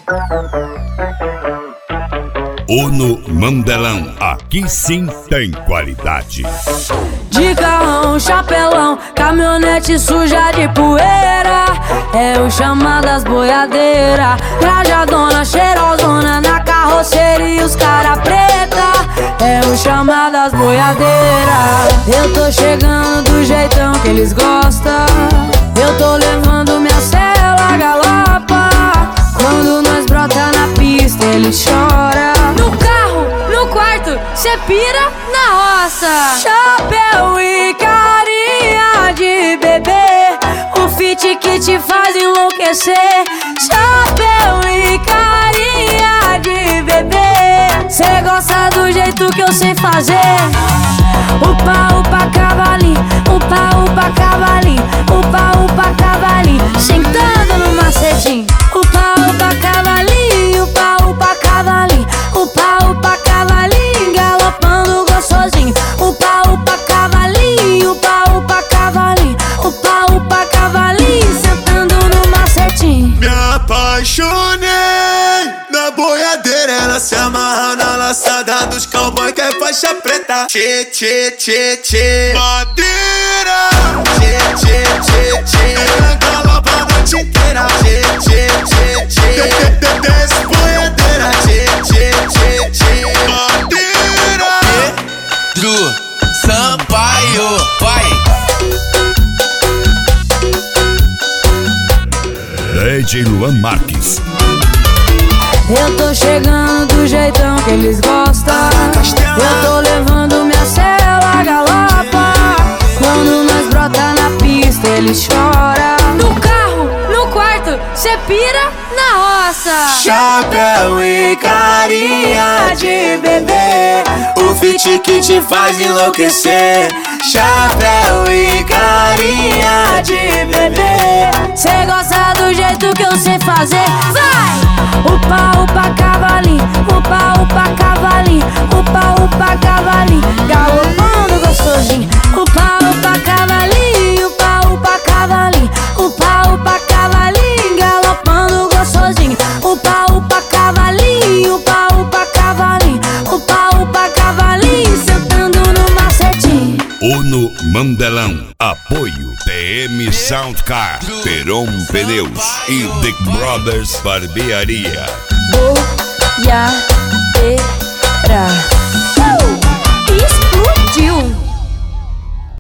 Uno Mandelão, aqui sim tem qualidade. De carrão, chapelão, caminhonete suja de poeira, é o chamadas boiadeira. Trajadona, cheirosona, na carroceria os cara preta, é o chamadas boiadeira. Eu tô chegando do jeitão que eles gostam, eu tô levando minha cela galopa. Quando nós brota na pista eles choram. No carro, no quarto, cê pira na roça. Chapéu e carinha de bebê, o fit que te faz enlouquecer. Chapéu e carinha de bebê, cê gosta do jeito que eu sei fazer. Upa, upa, cavalinho, upa, upa, cavalinho, upa, upa, cavalinho, sentando no macetinho. Upa, upa, cavalinho, upa, upa, cavalinho, upa, upa, cavalinho, galopando gostosinho. Upa, upa, cavalinho, upa, upa, cavalinho, upa, upa, cavalinho, sentando no macetinho. Me apaixonei na boiadeira, ela se amarra na laçada dos cowboy que é faixa preta. Tchê, tchê, tchê, tchê, madeira. Tchê, tchê, tchê, tchê, ela galopa a noite inteira. Tchê, tchê, tchê, tchê, desce boiadeira. Tchê, tchê, tchê, tchê, madeira. Pedro Sampaio, vai. DJ Luan Marques. Eu tô chegando do jeitão que eles gostam, eu tô levando minha cela galopa. Quando nós brota na pista eles choram. No carro, no quarto, cê pira na roça. Chapéu e carinha de bebê, o fit que te faz enlouquecer. Chapéu e carinha de bebê, cê gosta do jeito que eu sei fazer. Vai! Upa, upa, cavalinho, upa, upa, cavalinho, upa, upa, cavalinho, galopando gostosinho. Upa, upa, cavalinho, upa, upa, cavalinho, upa, upa, cavalinho, galopando gostosinho. Upa, upa, cavalinho, upa, upa, cavalinho, upa, upa, cavalinho, sentando no macetinho. Uno Mandelão, apoio TM Soundcar, Peron Pneus e Dick Brothers Barbearia. Boiadeira.